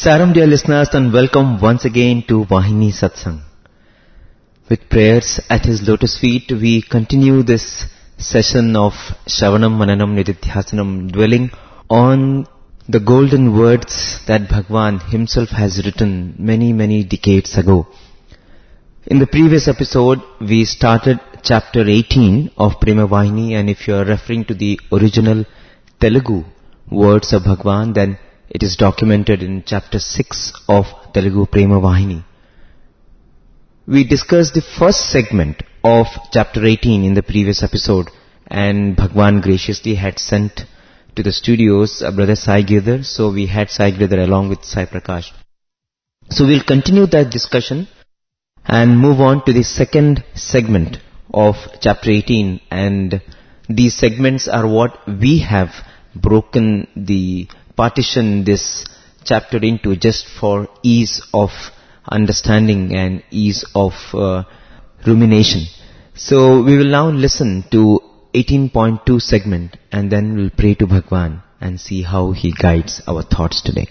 Saram dear listeners, and welcome once again to Vahini Satsang. With prayers at His lotus feet, we continue this session of Shravanam Mananam Nididhyasanam, dwelling on the golden words that Bhagwan himself has written many decades ago. In the previous episode, we started chapter 18 of Prema Vahini, and if you are referring to the original Telugu words of Bhagwan, then it is documented in chapter 6 of Telugu Prema Vahini. We discussed the first segment of chapter 18 in the previous episode, and Bhagwan graciously had sent to the studios brother Sai Girdhar, so we had Sai Girdhar along with Sai Prakash. So we'll continue that discussion and move on to the second segment of chapter 18, and these segments are what we have broken the partition this chapter into, just for ease of understanding and ease of rumination. So we will now listen to 18.2 segment, and then we'll pray to Bhagwan and see how he guides our thoughts today.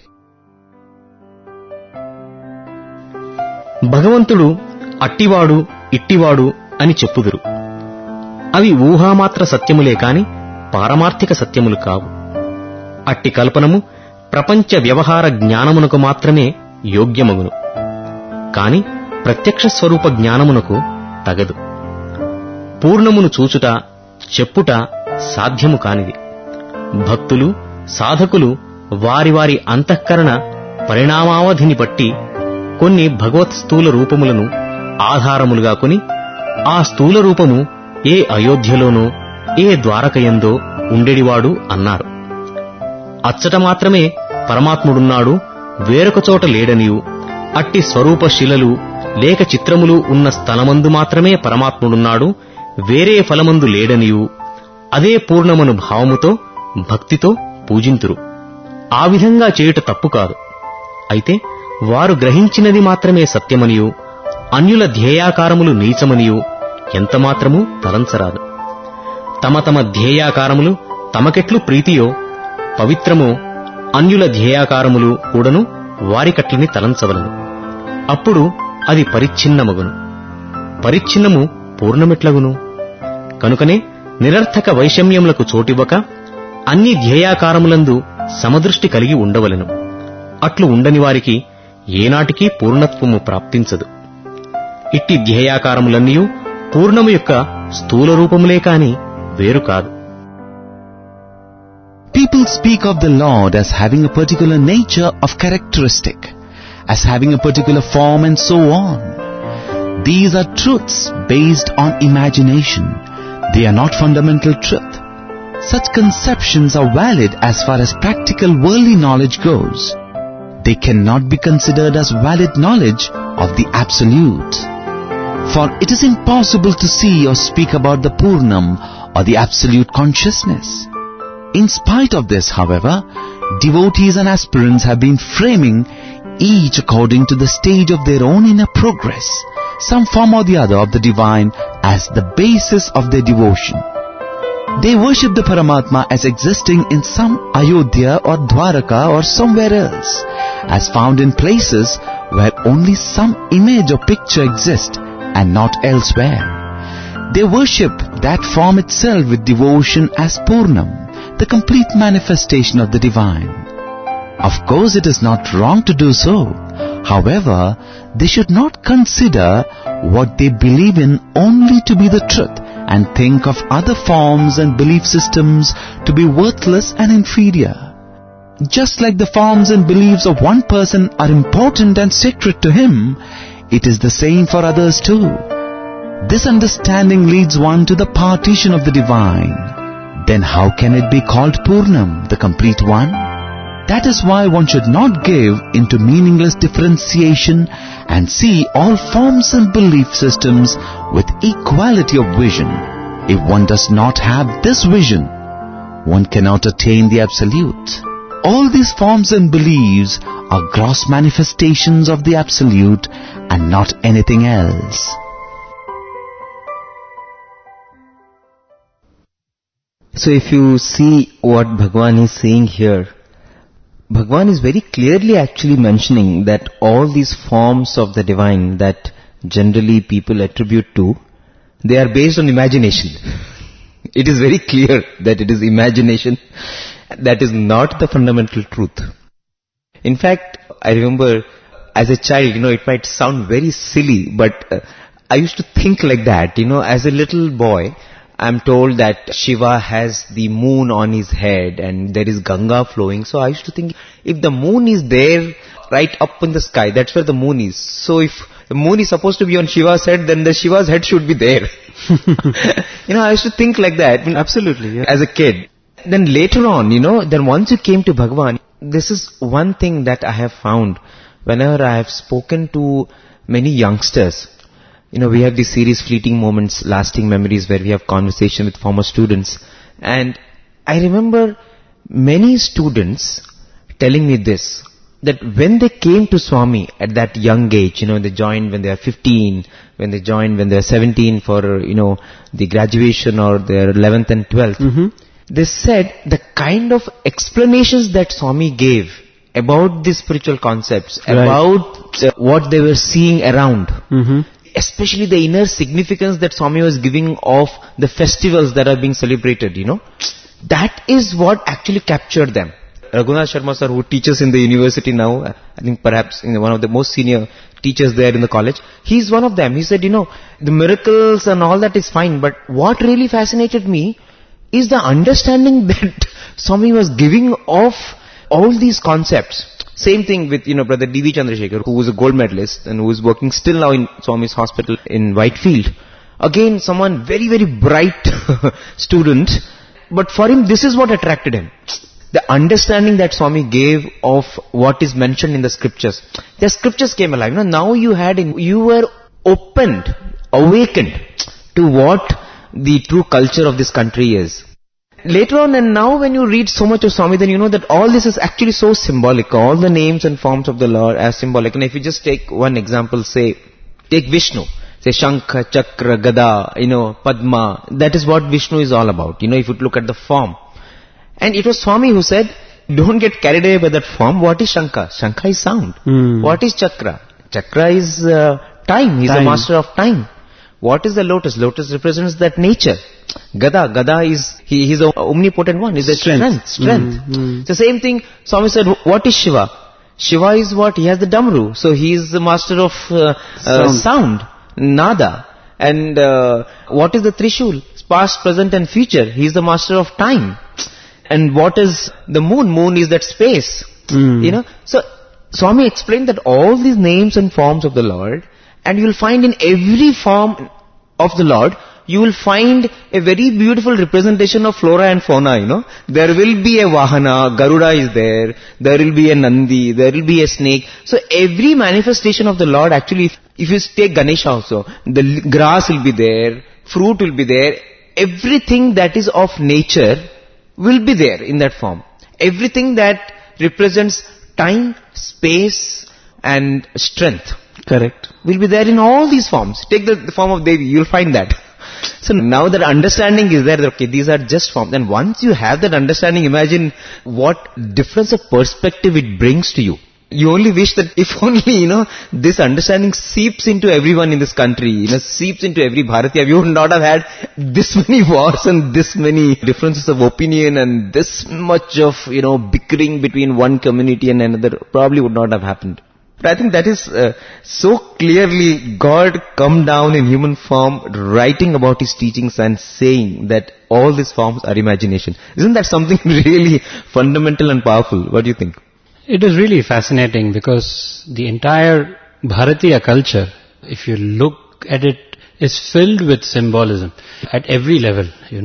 భగవంతుడు అట్టివాడు ఇట్టివాడు అని చెప్పుదురు. అవి ఊహామాత్ర సత్యములే కాని పారమార్థిక సత్యములు కావు. అట్టి కల్పనము ప్రపంచ వ్యవహార జ్ఞానమునకు మాత్రమే యోగ్యమగును, కాని ప్రత్యక్ష స్వరూప జ్ఞానమునకు తగదు. పూర్ణమును చూచుట చెప్పుట సాధ్యము కానిది. భక్తులు సాధకులు వారి వారి అంతఃకరణ పరిణామావధిని బట్టి కొన్ని భగవత్ స్థూల రూపములను ఆధారములుగా కొని ఆ స్థూల రూపము ఏ అయోధ్యలోనో ఏ ద్వారకయందో ఉండెడివాడు అన్నారు. అచ్చట మాత్రమే పరమాత్ముడున్నాడు, వేరొక చోట లేడనియు, అట్టి స్వరూప శిలలు లేక చిత్రములు ఉన్న స్థలమందు మాత్రమే పరమాత్ముడున్నాడు, వేరే ఫలమందు లేడనియు, అదే పూర్ణమను భావముతో భక్తితో పూజింతురు. ఆ విధంగా చేయుట తప్పు కాదు. అయితే వారు గ్రహించినది మాత్రమే సత్యమనియు, అన్యుల ధ్యేయాకారములు నీచమనియు ఎంతమాత్రమూ తలంచరాదు. తమ తమ ధ్యేయాకారములు తమకెట్లు ప్రీతియో పవిత్రమో అన్యుల ధ్యేయాకారములు కూడాను వారికట్లని తలంచవలను. అప్పుడు అది పరిచ్ఛిన్నమగును. పరిచ్ఛిన్నము పూర్ణమెట్లగును? కనుకనే నిరర్థక వైషమ్యములకు చోటివ్వక అన్ని ధ్యేయాకారములందు సమదృష్టి కలిగి ఉండవలెను. అట్లు ఉండని వారికి ఏనాటికీ పూర్ణత్వము ప్రాప్తించదు. ఇట్టి ధ్యేయాకారములన్నీయూ పూర్ణము యొక్క స్థూల రూపములే కాని వేరు కాదు. People speak of the Lord as having a particular nature of characteristic, as having a particular form and so on. These are truths based on imagination. They are not fundamental truth. Such conceptions are valid as far as practical worldly knowledge goes. They cannot be considered as valid knowledge of the Absolute. For it is impossible to see or speak about the Purnam or the Absolute Consciousness. In spite of this, however, devotees and aspirants have been framing, each according to the stage of their own inner progress, some form or the other of the divine as the basis of their devotion. They worship the Paramatma as existing in some Ayodhya or Dwaraka or somewhere else, as found in places where only some image or picture exists and not elsewhere. They worship that form itself with devotion as Purnam, the complete manifestation of the divine. Of course, it is not wrong to do so. However, they should not consider what they believe in only to be the truth and think of other forms and belief systems to be worthless and inferior. Just like the forms and beliefs of one person are important and sacred to him, it is the same for others too. This understanding leads one to the partition of the divine. Then how can it be called Purnam, the complete one? That is why one should not give into meaningless differentiation and see all forms and belief systems with equality of vision. If one does not have this vision, one cannot attain the Absolute. All these forms and beliefs are gross manifestations of the Absolute and not anything else. So if you see what Bhagwan is saying here, Bhagwan is very clearly actually mentioning that all these forms of the divine that generally people attribute to, they are based on imagination. It is very clear that it is imagination. That is not the fundamental truth. In fact, I remember as a child, it might sound very silly, but I used to think like that. As a little boy, I'm told that Shiva has the moon on his head and there is Ganga flowing. So I used to think, if the moon is there right up in the sky, that's where the moon is. So if the moon is supposed to be on Shiva's head, then the Shiva's head should be there. I used to think like that. Absolutely, yeah. As a kid. Then later on, then once you came to Bhagwan, this is one thing that I have found whenever I have spoken to many youngsters. We have this series Fleeting Moments, Lasting Memories, where we have conversation with former students. And I remember many students telling me this, that when they came to Swami at that young age, they joined when they are 15, when they joined when they are 17 for, the graduation or their 11th and 12th, they said the kind of explanations that Swami gave about these spiritual concepts, about what they were seeing around, especially the inner significance that Swami was giving of the festivals that are being celebrated, that is what actually captured them. Raghunath Sharma sir, who teaches in the university now, I think perhaps one of the most senior teachers there in the college, he's one of them. He said, the miracles and all that is fine, but what really fascinated me is the understanding that Swami was giving of all these concepts. Same thing with, Brother D.V. Chandrasekhar, who was a gold medalist and who is working still now in Swami's hospital in Whitefield. Again, someone very, very bright student, but for him, this is what attracted him. The understanding that Swami gave of what is mentioned in the scriptures. The scriptures came alive. Now you were opened, awakened to what the true culture of this country is. Later on, and now when you read so much of Swami, then you know that all this is actually so symbolic. All the names and forms of the Lord are symbolic. And if you just take one example, say, take Vishnu. Say Shankha, Chakra, Gada, Padma. That is what Vishnu is all about. If you look at the form. And it was Swami who said, don't get carried away by that form. What is Shankha? Shankha is sound. What is Chakra? Chakra is time. He's the master of time. What is the lotus? Lotus represents that nature. Gada is, he's the omnipotent one. He's the strength. It's the same thing. Swami said, what is Shiva? Shiva is what? He has the Damru. So he is the master of sound, Nada. And what is the Trishul? Past, present and future. He is the master of time. And what is the moon? Moon is that space. So Swami explained that all these names and forms of the Lord, and you will find in every form of the Lord, you will find a very beautiful representation of flora and fauna, There will be a Vahana, Garuda is there will be a Nandi, there will be a snake. So every manifestation of the Lord, actually, if you take Ganesha also, the grass will be there, fruit will be there, everything that is of nature will be there in that form. Everything that represents time, space and strength. Correct. Will be there in all these forms. Take the form of Devi, you'll find that. So now that understanding is there, that, okay, these are just forms. And once you have that understanding, imagine what difference of perspective it brings to you. You only wish that if only, this understanding seeps into everyone in this country, seeps into every Bharatiya, we would not have had this many wars and this many differences of opinion and this much of, bickering between one community and another. Probably would not have happened. But I think that is so clearly God come down in human form, writing about His teachings and saying that all these forms are imagination. Isn't that something really fundamental and powerful? What do you think? It is really fascinating because the entire Bharatiya culture, if you look at it, is filled with symbolism at every level,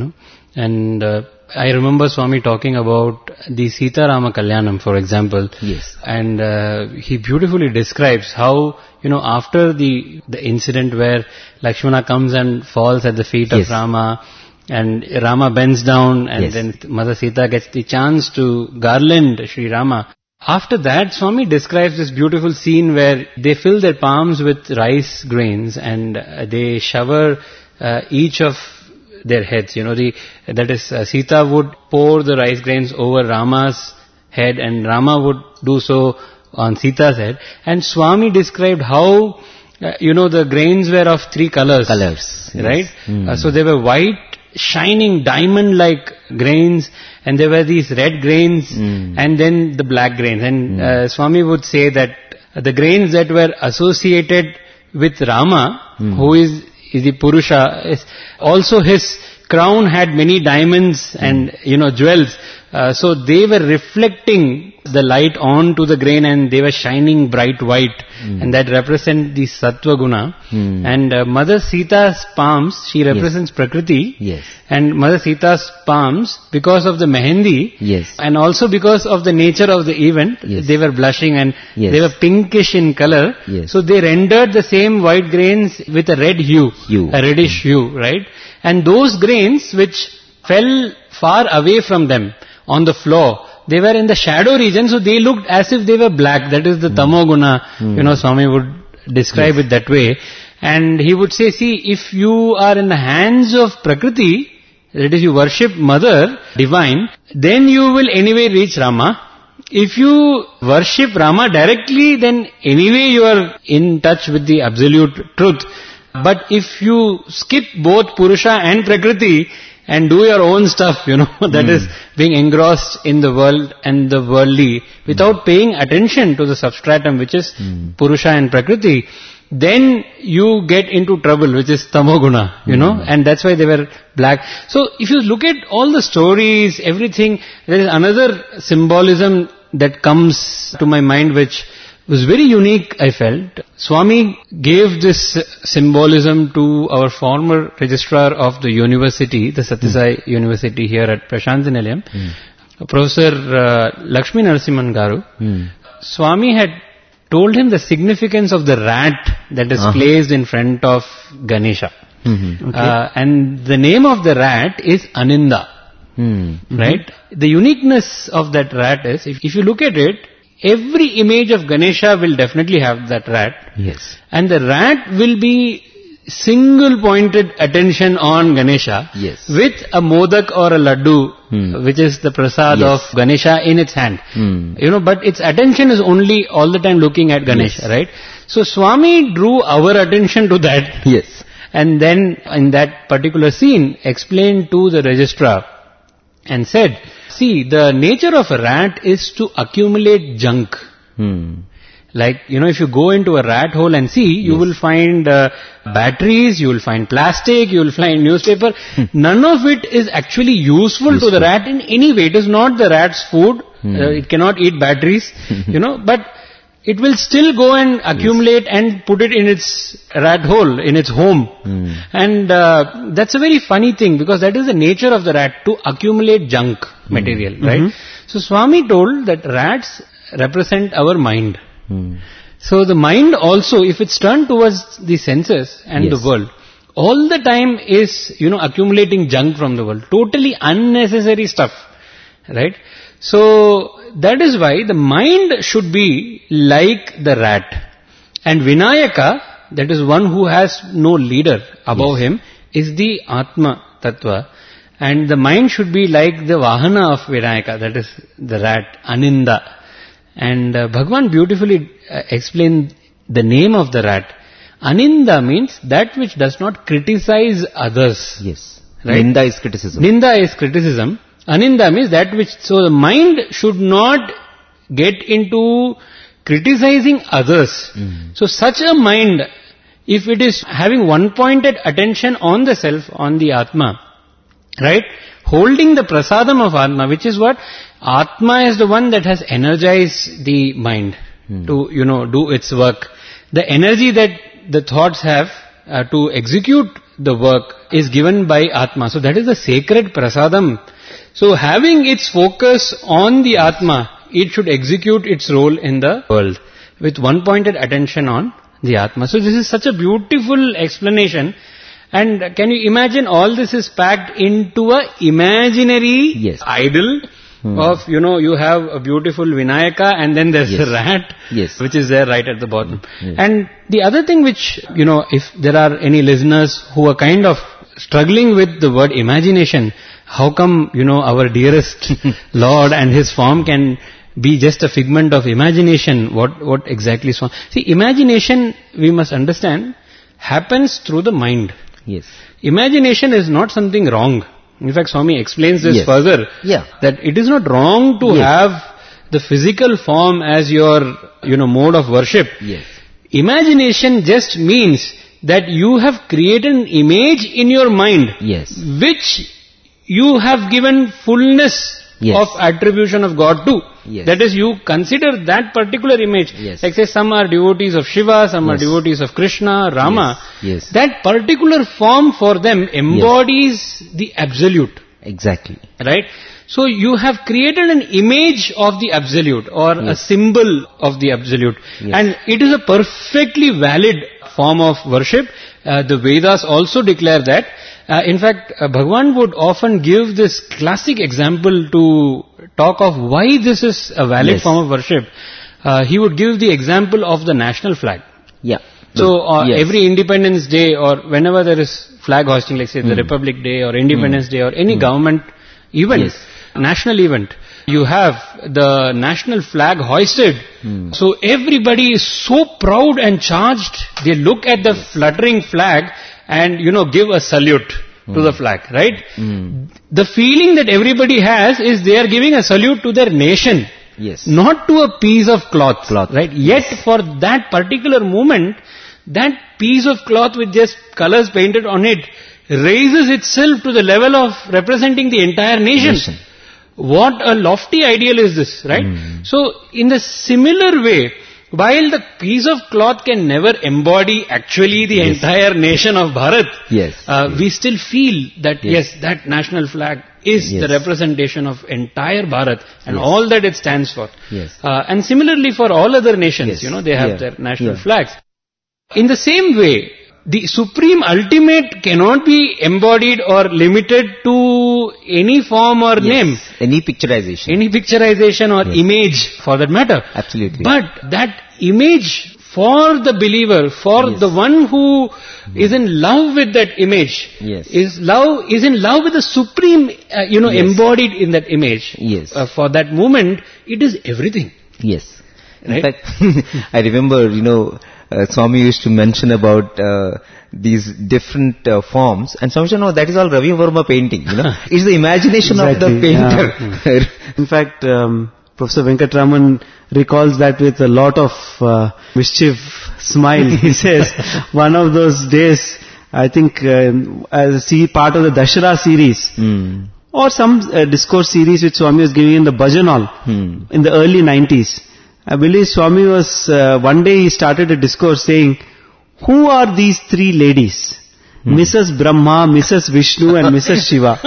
And I remember Swami talking about the Sita Rama Kalyanam, for example. Yes. And he beautifully describes how, after the incident where Lakshmana comes and falls at the feet of Rama, and Rama bends down, and then Mother Sita gets the chance to garland Sri Rama. After that, Swami describes this beautiful scene where they fill their palms with rice grains and they shower each of their heads. That is, Sita would pour the rice grains over Rama's head, and Rama would do so on Sita's head. And Swami described how, the grains were of 3 colors. Right? Yes. So they were white, shining diamond-like grains, and there were these red grains, and then the black grains. And Swami would say that the grains that were associated with Rama, who is the Purusha, also his crown had many diamonds and, jewels. So they were reflecting the light onto the grain, and they were shining bright white, and that represents the Sattva Guna. And Mother Sita's palms, she represents Prakriti. Yes. And Mother Sita's palms, because of the mehendi, Yes. and also because of the nature of the event, Yes. they were blushing and Yes. they were pinkish in color. Yes. So they rendered the same white grains with a red hue. A reddish hue, right? And those grains which fell far away from them on the floor, they were in the shadow region, so they looked as if they were black. That is the Tamoguna. Swami would describe it that way. And he would say, see, if you are in the hands of Prakriti, that is, you worship Mother, Divine, then you will anyway reach Rama. If you worship Rama directly, then anyway you are in touch with the absolute truth. But if you skip both Purusha and Prakriti and do your own stuff, that is being engrossed in the world and the worldly, without paying attention to the substratum, which is Purusha and Prakriti, then you get into trouble, which is Tamoguna, and that's why they were black. So if you look at all the stories, everything, there is another symbolism that comes to my mind, which was very unique, I felt. Swami gave this symbolism to our former registrar of the university, the Sathya Sai University here at Prashanthi Nilayam, Professor Lakshmi Narasimhan Garu. Swami had told him the significance of the rat that is placed in front of Ganesha. And the name of the rat is Aninda. Right? The uniqueness of that rat is, if you look at it, every image of Ganesha will definitely have that rat. Yes. And the rat will be single-pointed attention on Ganesha. Yes. With a modak or a laddu, which is the prasad of Ganesha in its hand. But its attention is only all the time looking at Ganesha, right? So Swami drew our attention to that. Yes. And then in that particular scene explained to the registrar and said, see, the nature of a rat is to accumulate junk. Like, if you go into a rat hole and see, you will find batteries, you will find plastic, you will find newspaper. None of it is actually useful to the rat in any way. It is not the rat's food. It cannot eat batteries, but it will still go and accumulate and put it in its rat hole, in its home. And that's a very funny thing, because that is the nature of the rat, to accumulate junk material, right? So Swami told that rats represent our mind. So the mind also, if it's turned towards the senses and the world, all the time is, accumulating junk from the world. Totally unnecessary stuff, right? So that is why the mind should be like the rat. And Vinayaka, that is one who has no leader above him, is the Atma Tattva. And the mind should be like the Vahana of Vinayaka, that is the rat, Aninda. And Bhagavan beautifully explained the name of the rat. Aninda means that which does not criticize others. Yes. Right? Ninda is criticism. Ninda is criticism. Aninda means that which, so the mind should not get into criticizing others. So such a mind, if it is having one-pointed attention on the self, on the Atma, right? Holding the prasadam of Atma, which is what? Atma is the one that has energized the mind to, do its work. The energy that the thoughts have to execute the work is given by Atma. So that is the sacred prasadam. So having its focus on the Atma, it should execute its role in the world with one-pointed attention on the Atma. So this is such a beautiful explanation. And can you imagine all this is packed into a imaginary idol of, you have a beautiful Vinayaka and then there's a rat which is there right at the bottom. And the other thing which, if there are any listeners who are kind of struggling with the word imagination, how come, our dearest Lord and His form can be just a figment of imagination, what exactly Swami... See, imagination, we must understand, happens through the mind. Yes. Imagination is not something wrong. In fact, Swami explains this Yes. further. Yeah. That it is not wrong to Yes. have the physical form as your, mode of worship. Yes. Imagination just means that you have created an image in your mind. Yes. Which you have given fullness Yes. of attribution of God to. Yes. That is, you consider that particular image. Yes. Like say some are devotees of Shiva, some are Yes. devotees of Krishna, Rama. Yes. That particular form for them embodies the absolute. Exactly. Right? So you have created an image of the absolute or a symbol of the absolute. Yes. And it is a perfectly valid form of worship. The Vedas also declare that. In fact, Bhagavan would often give this classic example to talk of why this is a valid Yes. form of worship. He would give the example of the national flag. Yeah. So Yes. every Independence Day or whenever there is flag hoisting, like say the Republic Day or Independence Day or any government event, Yes. national event, you have the national flag hoisted. So everybody is so proud and charged. They look at the fluttering flag and, give a salute to the flag, right? The feeling that everybody has is they are giving a salute to their nation. Yes. Not to a piece of cloth. Right? Yet Yes. for that particular moment, that piece of cloth with just colors painted on it raises itself to the level of representing the entire nation. What a lofty ideal is this, right? So, in the similar way, while the piece of cloth can never embody actually the entire nation of Bharat, we still feel that that national flag is the representation of entire Bharat and all that it stands for. And similarly for all other nations, they have their national flags. In the same way, the supreme ultimate cannot be embodied or limited to any form or name. Any picturization. Any picturization or image for that matter. Absolutely. But that image for the believer, for the one who is in love with that image, is in love with the supreme, embodied in that image. For that moment, it is everything. Yes. Right? In fact, I remember, Swami used to mention about these different forms, and Swami said, no, that is all Ravi Verma painting, It's the imagination of the painter. In fact, Professor Venkatraman recalls that with a lot of mischief smile. He says, one of those days, I think, as part of the Dashara series, or some discourse series which Swami was giving in the Bhajan Hall in the early 90s. I believe Swami was, one day he started a discourse saying, who are these three ladies? Mrs. Brahma, Mrs. Vishnu and Mrs. Shiva.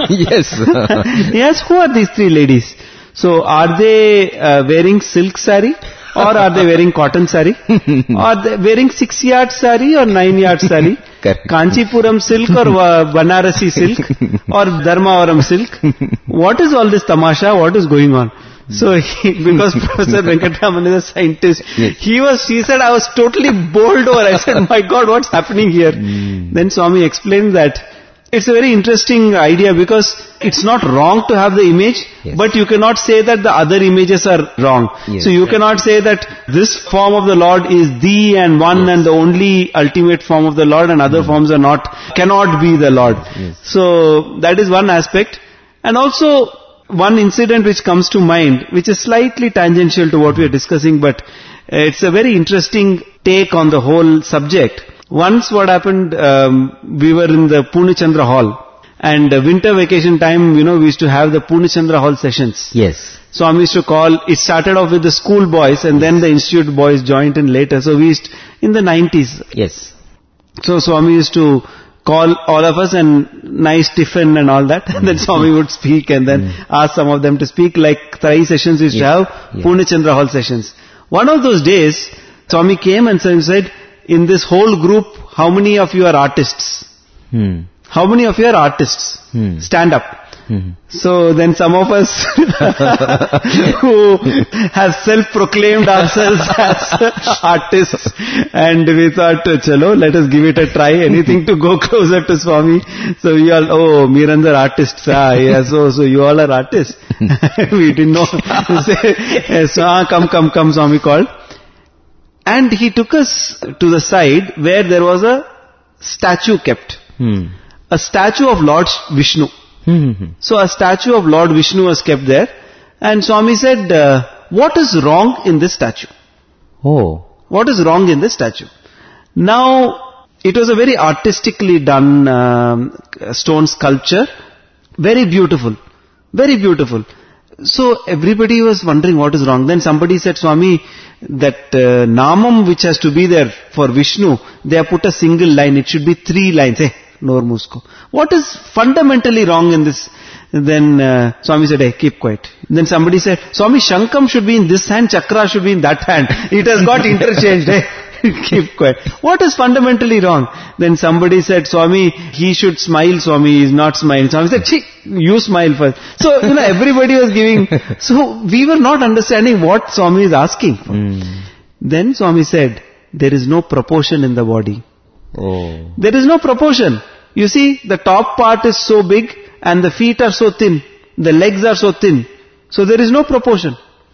Yes, who are these three ladies? So are they wearing silk sari? Or are they wearing cotton sari? Are they wearing 6-yard sari or 9-yard sari? Kanchipuram silk or Banarasi silk? Or Dharmavaram silk? What is all this tamasha? What is going on? So because Professor Venkatraman is a scientist, he said, I was totally bowled over. I said, my God, what's happening here? Then Swami explained that it's a very interesting idea because it's not wrong to have the image, but you cannot say that the other images are wrong. So you cannot say that this form of the Lord is the and one and the only ultimate form of the Lord and other forms are cannot be the Lord. So that is one aspect. And also, one incident which comes to mind, which is slightly tangential to what we are discussing, but it's a very interesting take on the whole subject. Once what happened, we were in the Purnachandra Hall, and winter vacation time, we used to have the Purnachandra Hall sessions. So I used to call, it started off with the school boys and then the institute boys joined in later. So we used, in the 90s. So Swami used to call all of us and nice tiffin and all that. And then Swami would speak and then ask some of them to speak, like Trai sessions we used to have, Purnachandra Hall sessions. One of those days, Swami came and said, in this whole group, how many of you are artists? How many of you are artists? Stand up. So then some of us who have self-proclaimed ourselves as artists, and we thought, chalo, let us give it a try, anything to go closer to Swami. So we all, Mirandar artists, yeah, so you all are artists. We didn't know. So, come, Swami called. And he took us to the side where there was a statue kept. A statue of Lord Vishnu. So a statue of Lord Vishnu was kept there, and Swami said, what is wrong in this statue? What is wrong in this statue? Now, it was a very artistically done stone sculpture, very beautiful, very beautiful. So everybody was wondering what is wrong. Then somebody said, Swami, that Namam which has to be there for Vishnu, they have put a single line, it should be 3 lines. Nor musko. What is fundamentally wrong in this? Then Swami said, hey, keep quiet. Then somebody said, Swami, Shankam should be in this hand, Chakra should be in that hand. It has got interchanged. Keep quiet. What is fundamentally wrong? Then somebody said, Swami, he should smile, Swami, he is not smiling. Swami said, you smile first. So, everybody was giving. So, we were not understanding what Swami is asking for. Then Swami said, there is no proportion in the body. There is no proportion. You see, the top part is so big and the feet are so thin. The legs are so thin. So there is no proportion.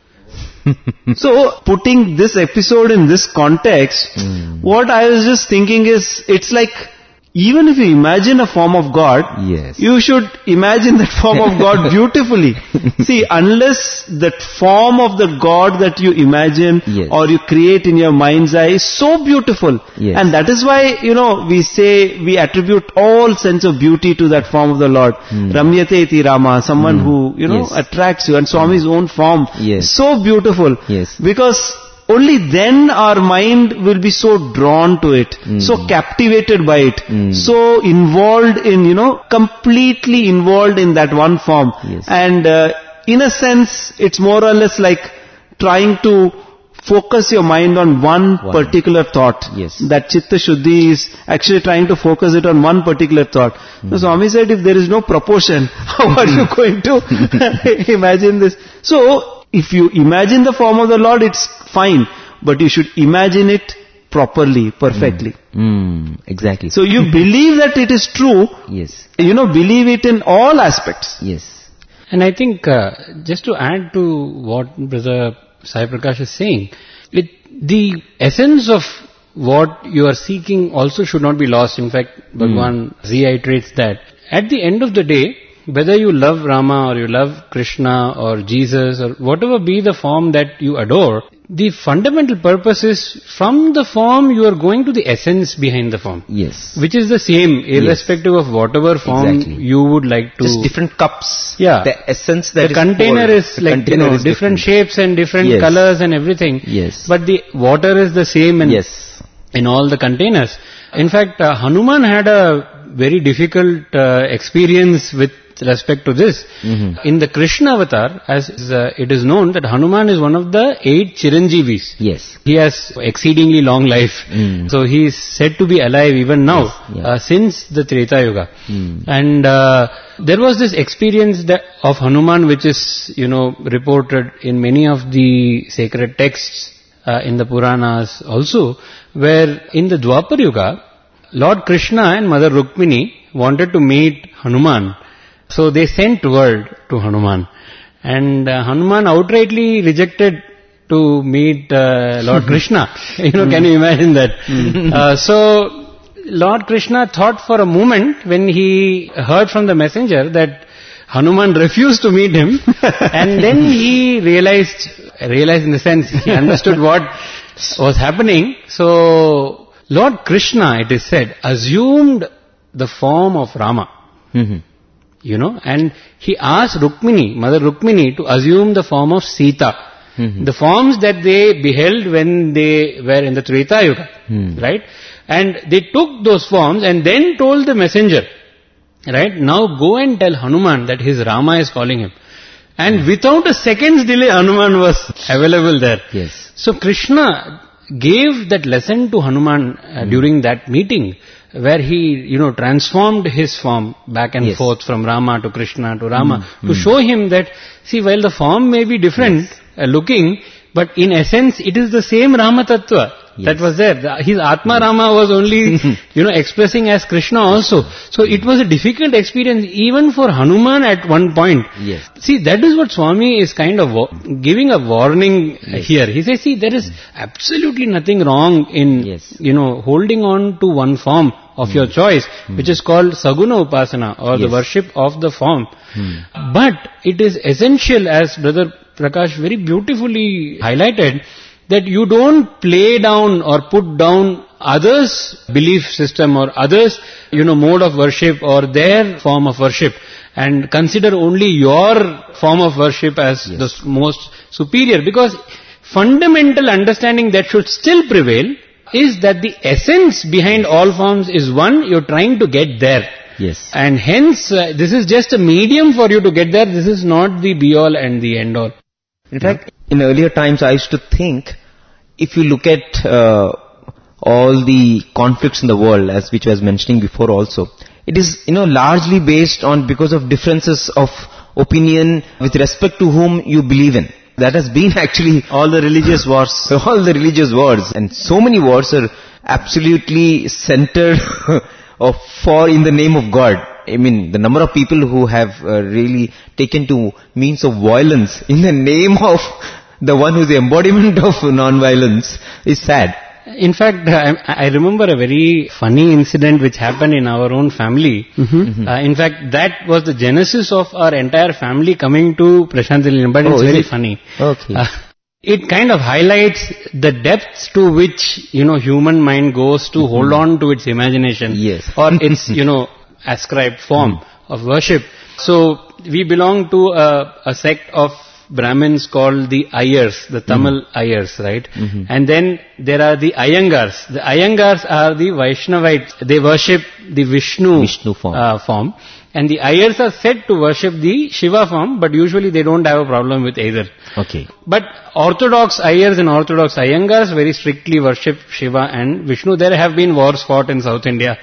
So, putting this episode in this context, what I was just thinking is, it's like, even if you imagine a form of God, you should imagine that form of God beautifully. See, unless that form of the God that you imagine or you create in your mind's eye is so beautiful. And that is why, we say, we attribute all sense of beauty to that form of the Lord. Ramyate iti Rama, someone who, attracts you. And Swami's own form, so beautiful. Because only then our mind will be so drawn to it, so captivated by it, so involved in, completely involved in that one form. And in a sense, it's more or less like trying to focus your mind on one particular thought. That Chitta Shuddhi is actually trying to focus it on one particular thought. So Swami said, if there is no proportion, how are you going to imagine this? So, if you imagine the form of the Lord, it's fine. But you should imagine it properly, perfectly. Exactly. So you believe that it is true. Believe it in all aspects. And I think, just to add to what Brother Sai Prakash is saying, the essence of what you are seeking also should not be lost. In fact, Bhagavan reiterates that. At the end of the day, whether you love Rama or you love Krishna or Jesus or whatever be the form that you adore, the fundamental purpose is from the form you are going to the essence behind the form. Which is the same, irrespective of whatever form you would like to. Just different cups. The essence that the container is like, different shapes and different colors and everything. But the water is the same in all the containers. In fact, Hanuman had a very difficult experience with respect to this. In the Krishna avatar, as it is known that Hanuman is one of the 8 Chiranjeevis. He has exceedingly long life. So he is said to be alive even now, since the Treta Yuga. And there was this experience of Hanuman which is, reported in many of the sacred texts, in the Puranas also, where in the Dwapar Yuga, Lord Krishna and Mother Rukmini wanted to meet Hanuman. So they sent word to Hanuman. And Hanuman outrightly rejected to meet Lord Krishna. Can you imagine that? So Lord Krishna thought for a moment when he heard from the messenger that Hanuman refused to meet him. And then he realized in the sense, he understood what was happening. So Lord Krishna, it is said, assumed the form of Rama. And he asked Rukmini, Mother Rukmini, to assume the form of Sita. The forms that they beheld when they were in the Treta Yuga, right? And they took those forms and then told the messenger, right, now go and tell Hanuman that his Rama is calling him. And without a second's delay, Hanuman was available there. So Krishna, gave that lesson to Hanuman during that meeting, where he, transformed his form back and forth from Rama to Krishna to Rama, to show him that, see, while the form may be different looking, but in essence it is the same Rama Tattva that was there. His Atma Rama was only, expressing as Krishna also. So it was a difficult experience even for Hanuman at one point. Yes. See, that is what Swami is kind of giving a warning here. He says, see, there is absolutely nothing wrong in, holding on to one form of your choice, which is called Saguna Upasana, or the worship of the form. But it is essential, as Brother Prakash very beautifully highlighted, that you don't play down or put down others' belief system or others', mode of worship or their form of worship, and consider only your form of worship as the most superior. Because fundamental understanding that should still prevail is that the essence behind all forms is one, you're trying to get there. Yes. And hence, this is just a medium for you to get there. This is not the be-all and the end-all. In fact, in earlier times I used to think, if you look at all the conflicts in the world, as which I was mentioning before also, it is, largely based on because of differences of opinion with respect to whom you believe in. That has been actually all the religious wars. All the religious wars. And so many wars are absolutely centered for in the name of God. I mean, the number of people who have really taken to means of violence in the name of the one who is the embodiment of non-violence is sad. In fact, I remember a very funny incident which happened in our own family. In fact, that was the genesis of our entire family coming to Prasanthi Nilayam, but it's very funny. Okay. It kind of highlights the depths to which, human mind goes to hold on to its imagination. Yes. Or its, ascribed form of worship. So, we belong to a sect of Brahmins called the Ayers, the Tamil Ayers, right? And then there are the Iyengars. The Iyengars are the Vaishnavites. They worship the Vishnu form. And the Ayers are said to worship the Shiva form, but usually they don't have a problem with either. Okay. But Orthodox Ayers and Orthodox Iyengars very strictly worship Shiva and Vishnu. There have been wars fought in South India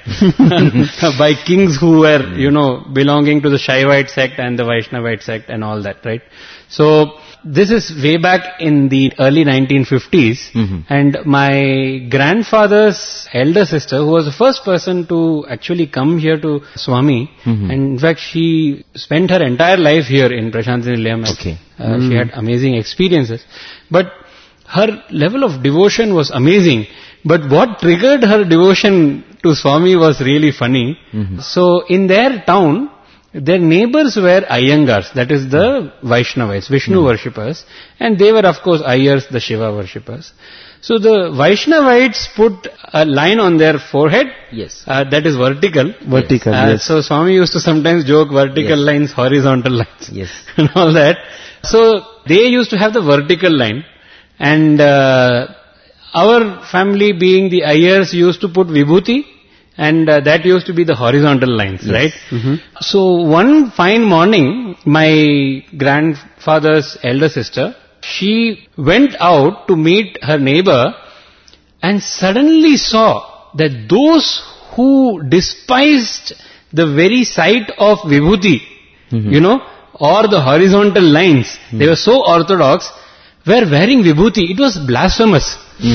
by kings who were, belonging to the Shaivite sect and the Vaishnavite sect and all that, right? So, this is way back in the early 1950s, and my grandfather's elder sister, who was the first person to actually come here to Swami, and in fact she spent her entire life here in Prasanthi Nilayam. Okay. She had amazing experiences. But her level of devotion was amazing. But what triggered her devotion to Swami was really funny. So, in their town, their neighbors were Iyengars, that is the Vaishnavites, Vishnu worshippers, and they were of course Ayers, the Shiva worshippers. So the Vaishnavites put a line on their forehead, that is vertical. Vertical, yes. So Swami used to sometimes joke vertical lines, horizontal lines, and all that. So they used to have the vertical line, and our family being the Ayers used to put Vibhuti, and that used to be the horizontal lines, right? So one fine morning, my grandfather's elder sister, she went out to meet her neighbor and suddenly saw that those who despised the very sight of Vibhuti, or the horizontal lines, they were so orthodox, were wearing Vibhuti. It was blasphemous,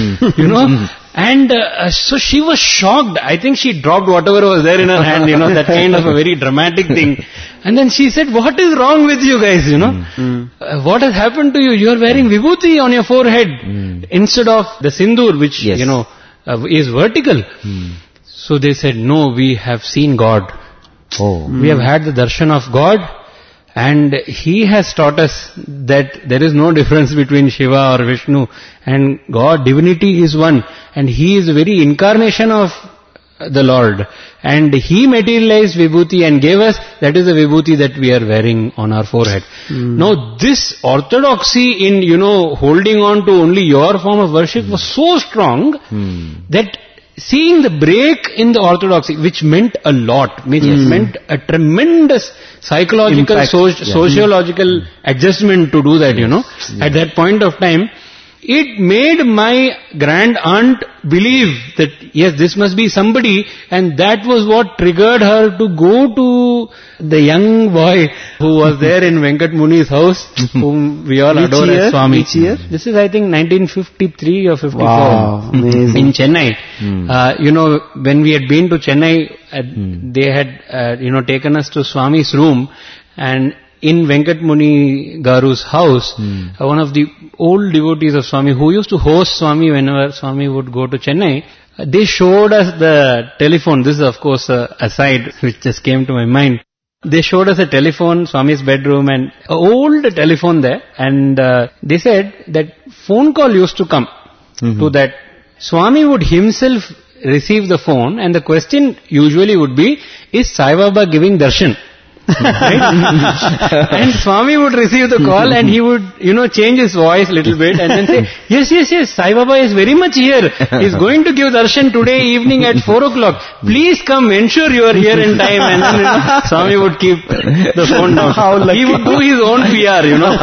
And so she was shocked. I think she dropped whatever was there in her hand, that kind of a very dramatic thing. And then she said, what is wrong with you guys, what has happened to you? You are wearing vibhuti on your forehead instead of the sindoor, which, is vertical. So they said, no, we have seen God. We have had the darshan of God. And he has taught us that there is no difference between Shiva or Vishnu, and God, divinity is one, and he is the very incarnation of the Lord, and he materialized vibhuti and gave us, that is the vibhuti that we are wearing on our forehead. Now this orthodoxy in, holding on to only your form of worship was so strong that seeing the break in the orthodoxy, which meant a lot, meant a tremendous psychological, sociological adjustment to do that, at that point of time, it made my grand aunt believe that yes, this must be somebody, and that was what triggered her to go to the young boy who was there in Venkat Muni's house, whom we all adore as Swami. Which year? This is, I think, 1953 or 54. Wow, amazing. In Chennai. When we had been to Chennai, they had, taken us to Swami's room, and in Venkat Muni Garu's house, one of the old devotees of Swami who used to host Swami whenever Swami would go to Chennai, they showed us the telephone. This is of course a aside which just came to my mind. They showed us a telephone, Swami's bedroom, and an old telephone there, and they said that phone call used to come to that. Swami would himself receive the phone, and the question usually would be, is Sai Baba giving darshan? Right? And Swami would receive the call and he would, change his voice a little bit and then say, yes, Sai Baba is very much here. He's going to give darshan today evening at 4 o'clock. Please come, ensure you are here in time. And then, Swami would keep the phone down. He would do his own PR,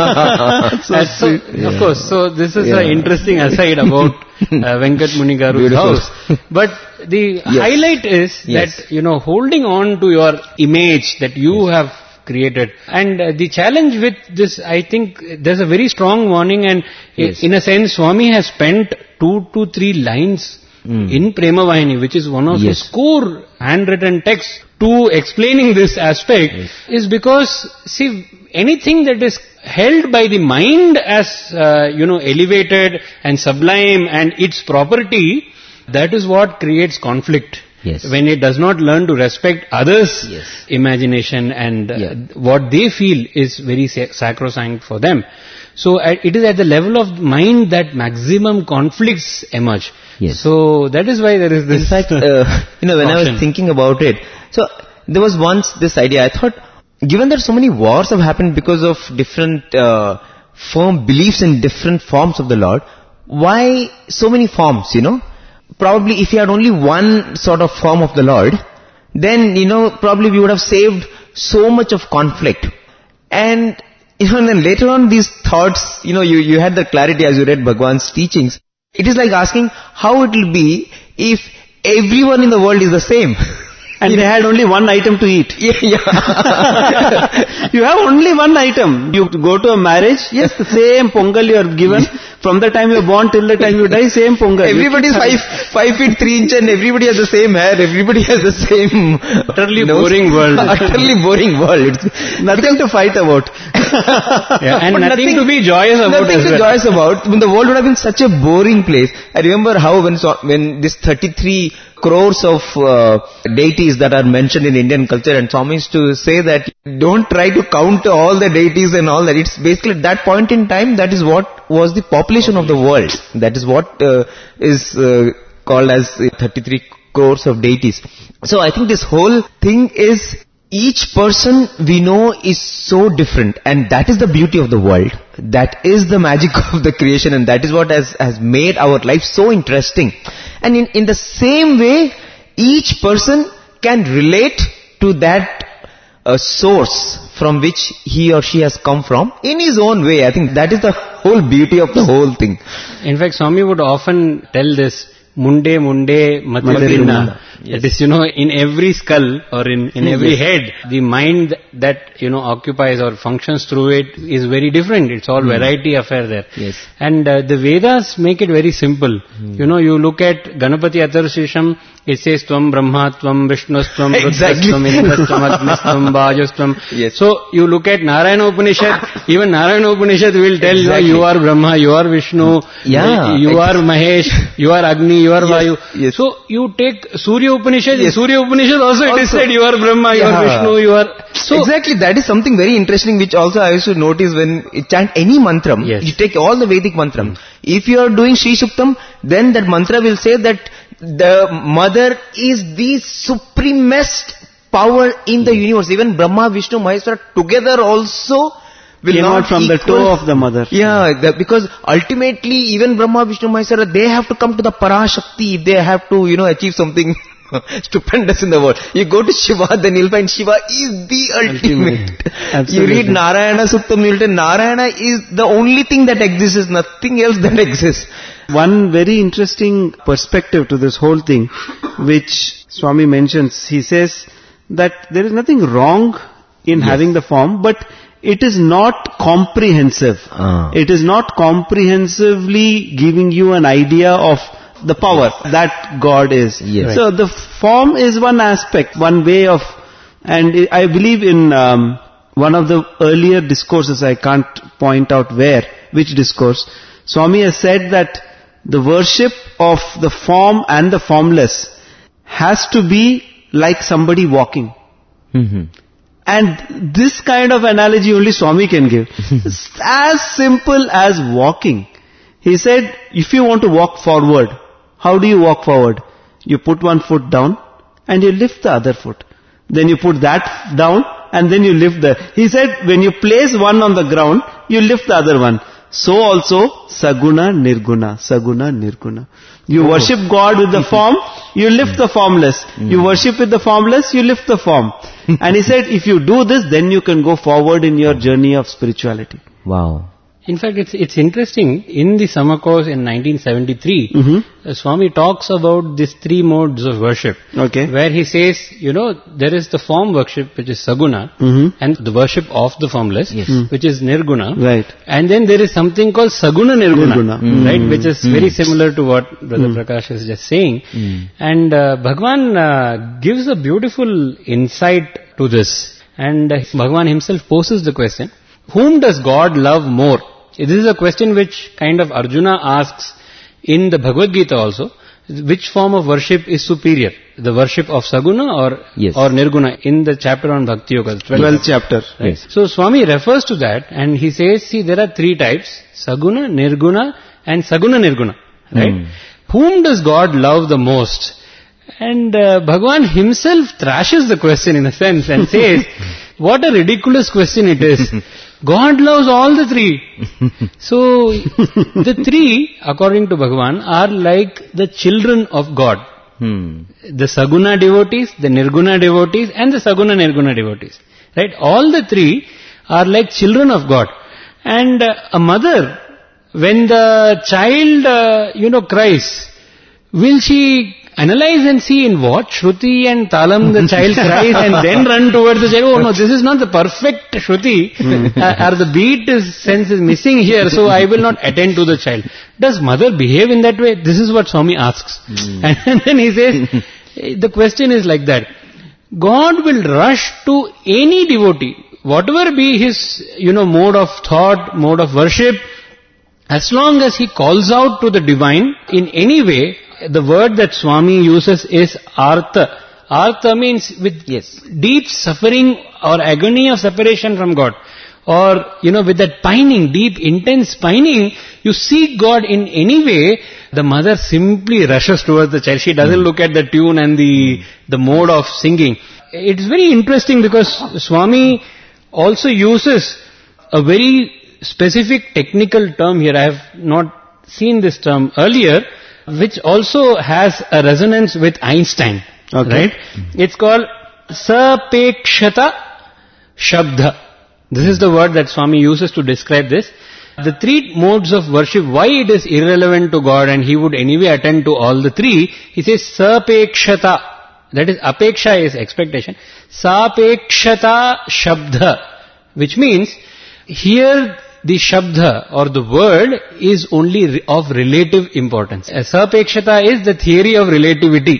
Of course, so this is an interesting aside about Venkat Muni Garu's house. But the highlight is that, holding on to your image that you have created. And the challenge with this, I think, there's a very strong warning, and in a sense, Swami has spent 2 to 3 lines in Prema Vahini, which is one of his core handwritten texts, to explaining this aspect, is because, see, anything that is held by the mind as, elevated and sublime and its property, that is what creates conflict. When it does not learn to respect others' imagination and what they feel is very sacrosanct for them. So it is at the level of mind that maximum conflicts emerge. So that is why there is this. In fact, when I was thinking about it, so there was once this idea, I thought, given that so many wars have happened because of different firm beliefs in different forms of the Lord, why so many forms, Probably if you had only one sort of form of the Lord, then, probably we would have saved so much of conflict. And, and then later on these thoughts, you had the clarity as you read Bhagwan's teachings. It is like asking how it will be if everyone in the world is the same. And they had only one item to eat. You have only one item. You go to a marriage, the same pongal you are given. From the time you are born till the time you die, same pongal. Everybody is 5 feet 3 inches and everybody has the same hair. Everybody has the same... Utterly boring world. Utterly boring world. It's nothing to fight about. And nothing to be joyous about. Nothing to be joyous about. When the world would have been such a boring place. I remember how when this 33 crores of deities that are mentioned in Indian culture, and Swami used to say that don't try to count all the deities and all that. It's basically at that point in time, that is what was the population of the world. That is what is called as 33 crores of deities. So I think this whole thing is, each person we know is so different, and that is the beauty of the world. That is the magic of the creation, and that is what has made our life so interesting. And in the same way, each person can relate to that source from which he or she has come from in his own way. I think that is the whole beauty of the whole thing. In fact, Swami would often tell this, Munde Matapinna. That is, in every skull or in every head, the mind that, occupies or functions through it is very different. It's all variety affair there. And the Vedas make it very simple. You look at Ganapati Atharvashisham, it says Tvam Brahma, Tvam Vishnustvam, Rudrastvam, Indrastvam, Agnistvam, Bhajastvam. So you look at Narayana Upanishad, even Narayana Upanishad will tell you are Brahma, you are Vishnu, you are Mahesh, you are Agni, you are Vayu. So you take Surya Upanishad, in Surya Upanishad also it is said you are Brahma, you are Vishnu, you are... So exactly, that is something very interesting which also I used to notice when you chant any mantram. You take all the Vedic mantram. If you are doing Sri Suktam, then that mantra will say that the mother is the supremest power in the universe. Even Brahma, Vishnu, Maheshwara together also will not from the toe of the mother. Because ultimately even Brahma, Vishnu, Maheshwara, they have to come to the Parashakti if they have to, achieve something stupendous in the world. You go to Shiva, then you'll find Shiva is the ultimate. Absolutely. You read Narayana Suttam, you'll tell Narayana is the only thing that exists, is nothing else that exists. One very interesting perspective to this whole thing, which Swami mentions, he says that there is nothing wrong in having the form, but it is not comprehensive. It is not comprehensively giving you an idea of the power that God is. Yes. So the form is one aspect, one way of, and I believe in one of the earlier discourses, I can't point out which discourse, Swami has said that the worship of the form and the formless has to be like somebody walking. Mm-hmm. And this kind of analogy only Swami can give. It's as simple as walking. He said, if you want to walk forward, how do you walk forward? You put one foot down and you lift the other foot. Then you put that down and then you lift he said, when you place one on the ground, you lift the other one. So also, Saguna Nirguna, Saguna Nirguna. You worship God with the form, you lift the formless. You worship with the formless, you lift the form. And he said, if you do this, then you can go forward in your journey of spirituality. Wow. In fact, it's interesting, in the summer course in 1973, Swami talks about these three modes of worship. Okay. Where he says, there is the form worship, which is Saguna, and the worship of the formless, which is Nirguna. Right. And then there is something called Saguna Nirguna, right, which is very similar to what Brother Prakash is just saying. And Bhagwan gives a beautiful insight to this. And Bhagwan himself poses the question, whom does God love more? This is a question which kind of Arjuna asks in the Bhagavad Gita also. Which form of worship is superior? The worship of Saguna or Nirguna in the chapter on Bhakti Yoga. 12th chapter. Right. Yes. So Swami refers to that and he says, see, there are three types. Saguna, Nirguna and Saguna Nirguna. Right? Whom does God love the most? And Bhagwan himself thrashes the question in a sense and says, what a ridiculous question it is. God loves all the three. So, the three, according to Bhagwan, are like the children of God. The Saguna devotees, the Nirguna devotees, and the Saguna Nirguna devotees. Right? All the three are like children of God. And a mother, when the child, cries, will she analyze and see in what Shruti and Talam the child cries and then run towards the child? Oh no, this is not the perfect Shruti, or the beat sense is missing here, so I will not attend to the child. Does mother behave in that way? This is what Swami asks. And then he says, the question is like that. God will rush to any devotee, whatever be his, mode of thought, mode of worship, as long as he calls out to the divine in any way. The word that Swami uses is artha. Artha means with deep suffering or agony of separation from God. Or, with that pining, deep, intense pining, you seek God in any way, the mother simply rushes towards the child. She doesn't look at the tune and the mode of singing. It's very interesting because Swami also uses a very specific technical term here. I have not seen this term earlier, which also has a resonance with Einstein. Okay. Right? It's called Sapekshata Shabda. This is the word that Swami uses to describe this. The three modes of worship, why it is irrelevant to God and he would anyway attend to all the three, he says Sapekshata. That is, apeksha is expectation. Sapekshata Shabda. Which means, here the Shabda or the word is only of relative importance. Sapekshata is the theory of relativity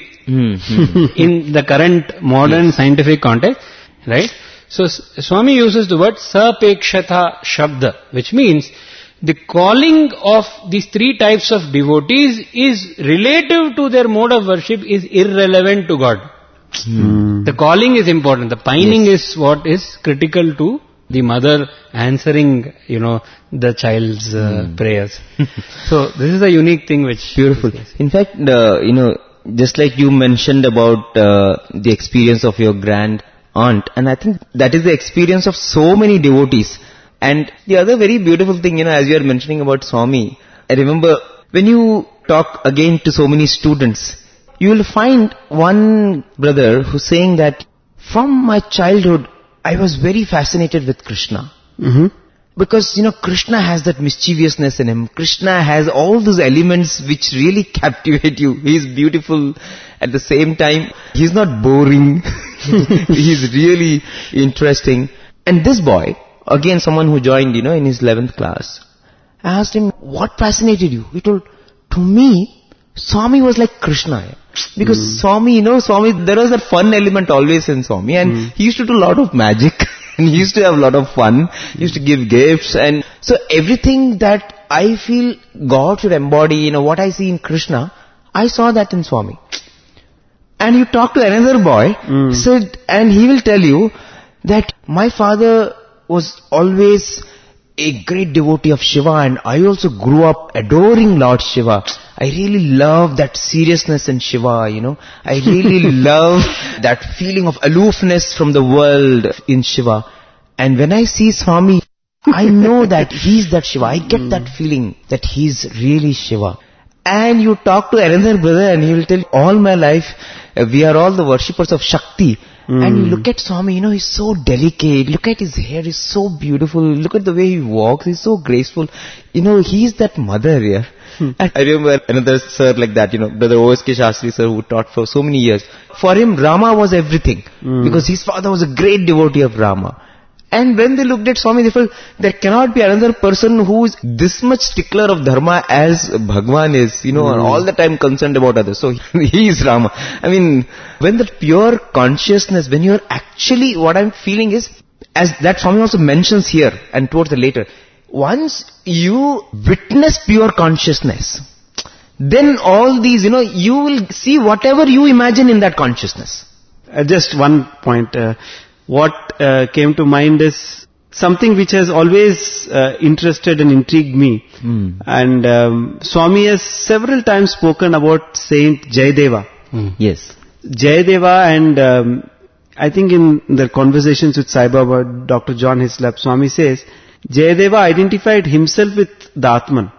in the current modern scientific context, right? So Swami uses the word Sapekshata Shabda, which means the calling of these three types of devotees is relative to their mode of worship, is irrelevant to God. The calling is important. The pining is what is critical to the mother answering, the child's prayers. So this is a unique thing which... Beautiful. In fact, just like you mentioned about the experience of your grand aunt, and I think that is the experience of so many devotees. And the other very beautiful thing, as you are mentioning about Swami, I remember when you talk again to so many students, you will find one brother who's saying that from my childhood, I was very fascinated with Krishna. Mm-hmm. Because, Krishna has that mischievousness in him. Krishna has all those elements which really captivate you. He's beautiful. At the same time, he's not boring. He's really interesting. And this boy, again someone who joined, in his 11th class, I asked him, what fascinated you? He told, to me, Swami was like Krishna. Because Swami, there was that fun element always in Swami. And he used to do a lot of magic. And he used to have a lot of fun. He used to give gifts. And so everything that I feel God should embody, what I see in Krishna, I saw that in Swami. And you talk to another boy, and he will tell you that my father was always a great devotee of Shiva, and I also grew up adoring Lord Shiva. I really love that seriousness in Shiva, I really love that feeling of aloofness from the world in Shiva. And when I see Swami, I know that he's that Shiva. I get that feeling that he's really Shiva. And you talk to another brother and he will tell you, all my life, we are all the worshippers of Shakti. And you look at Swami, he's so delicate. Look at his hair, he's so beautiful. Look at the way he walks, he's so graceful. He's that mother here. And I remember another sir like that, Brother O.S.K. Shastri sir, who taught for so many years. For him, Rama was everything. Because his father was a great devotee of Rama. And when they looked at Swami, they felt there cannot be another person who is this much stickler of dharma as Bhagwan is, and all the time concerned about others. So he is Rama. I mean, when that pure consciousness, when you're actually, what I'm feeling is, as that Swami also mentions here and towards the later, once you witness pure consciousness, then all these, you will see whatever you imagine in that consciousness. Just one point. What came to mind is something which has always interested and intrigued me. And Swami has several times spoken about Saint Jayadeva. Yes. Jayadeva, and I think in their conversations with Sai Baba, Dr. John Hislop, Swami says, Jayadeva identified himself with the Atman.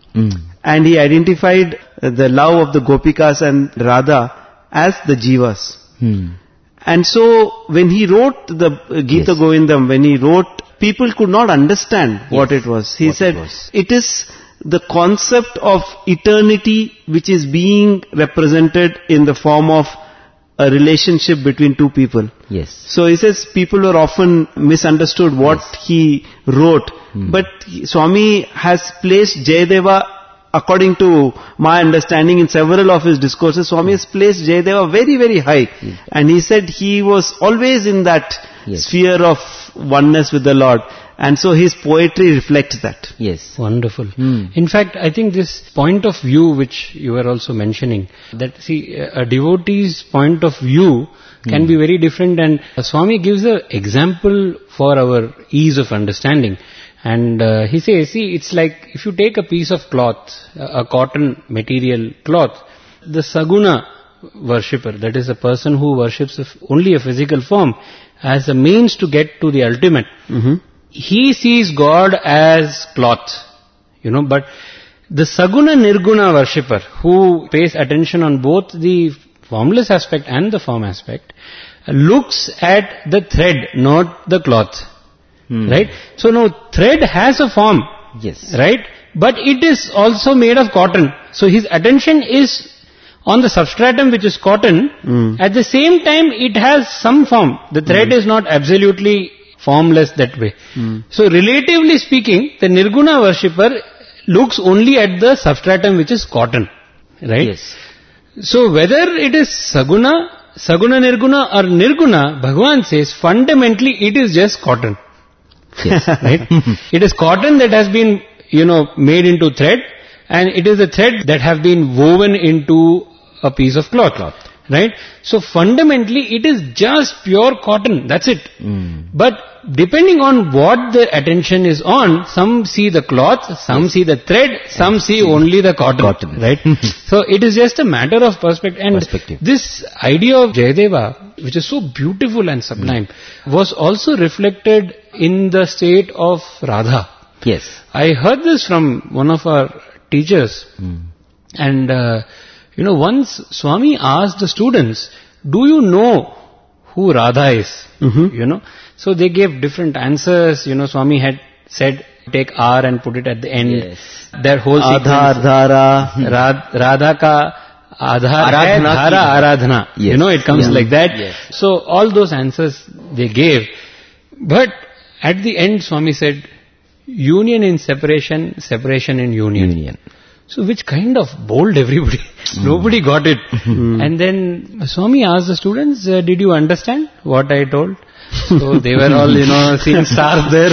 And he identified the love of the Gopikas and Radha as the Jivas. And so, when he wrote the Gita Govindam, when he wrote, people could not understand what it was. He said, it is the concept of eternity which is being represented in the form of a relationship between two people. Yes. So he says people are often misunderstood what he wrote. But Swami has placed Jayadeva, according to my understanding in several of his discourses, Swami has placed Jayadeva very, very high. And he said he was always in that sphere of oneness with the Lord. And so his poetry reflects that. Yes. Wonderful. In fact, I think this point of view which you were also mentioning, that a devotee's point of view can be very different, and Swami gives an example for our ease of understanding. And he says, it's like if you take a piece of cloth, a cotton material cloth, the Saguna worshipper, that is a person who worships only a physical form, as a means to get to the ultimate. He sees God as cloth, but the Saguna Nirguna worshipper, who pays attention on both the formless aspect and the form aspect, looks at the thread, not the cloth. Right? So now thread has a form. Yes. Right? But it is also made of cotton. So his attention is on the substratum which is cotton. At the same time it has some form. The thread is not absolutely formless that way. So relatively speaking, the Nirguna worshipper looks only at the substratum which is cotton. Right? Yes. So whether it is Saguna, Nirguna or Nirguna, Bhagavan says fundamentally it is just cotton. Yes. Right? It is cotton that has been, made into thread, and it is the thread that have been woven into a piece of cloth. Right? So fundamentally it is just pure cotton. That's it. But depending on what the attention is on, some see the cloth, some see the thread, some see only the cotton. Right? So it is just a matter of perspective. And this idea of Jayadeva, which is so beautiful and sublime, was also reflected in the state of Radha. Yes. I heard this from one of our teachers. And once Swami asked the students, do you know who Radha is? So they gave different answers. Swami had said, take R and put it at the end. Yes. Their whole Adhar, Dhara. Radha ka Adhar hai, Dhara Aradhana. Yes. It comes like that. Yes. So all those answers they gave. But at the end Swami said, union in separation, separation in union. So which kind of bowled everybody. Nobody got it. And then Swami asked the students, did you understand what I told? So they were all, seeing stars there.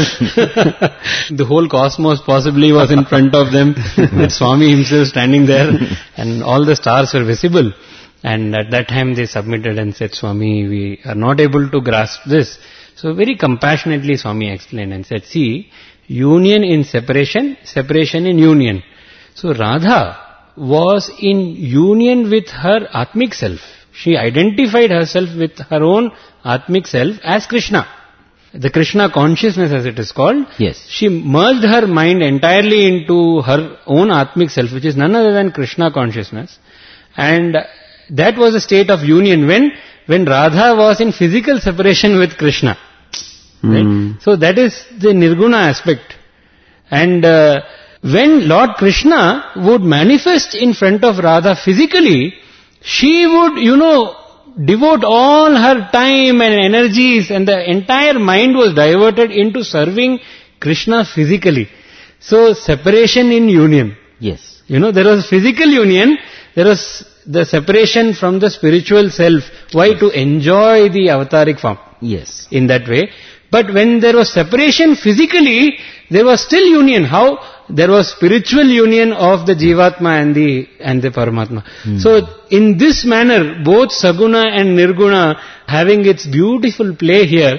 The whole cosmos possibly was in front of them, with Swami himself standing there, and all the stars were visible. And at that time they submitted and said, Swami, we are not able to grasp this. So very compassionately Swami explained and said, see, union in separation, separation in union. So Radha was in union with her Atmic self. She identified herself with her own Atmic self as Krishna. The Krishna consciousness, as it is called. Yes. She merged her mind entirely into her own Atmic self, which is none other than Krishna consciousness. And that was a state of union when Radha was in physical separation with Krishna. Right? So that is the Nirguna aspect. And when Lord Krishna would manifest in front of Radha physically, she would, devote all her time and energies, and the entire mind was diverted into serving Krishna physically. So separation in union. Yes. There was physical union, there was the separation from the spiritual self. Why? To enjoy the avataric form. Yes. In that way. But when there was separation physically, there was still union. How? There was spiritual union of the Jivatma and the Paramatma. So in this manner, both Saguna and Nirguna having its beautiful play here.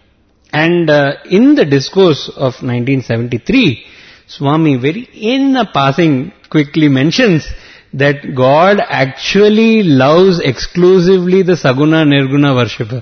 And in the discourse of 1973, Swami very in a passing quickly mentions that God actually loves exclusively the Saguna Nirguna worshipper.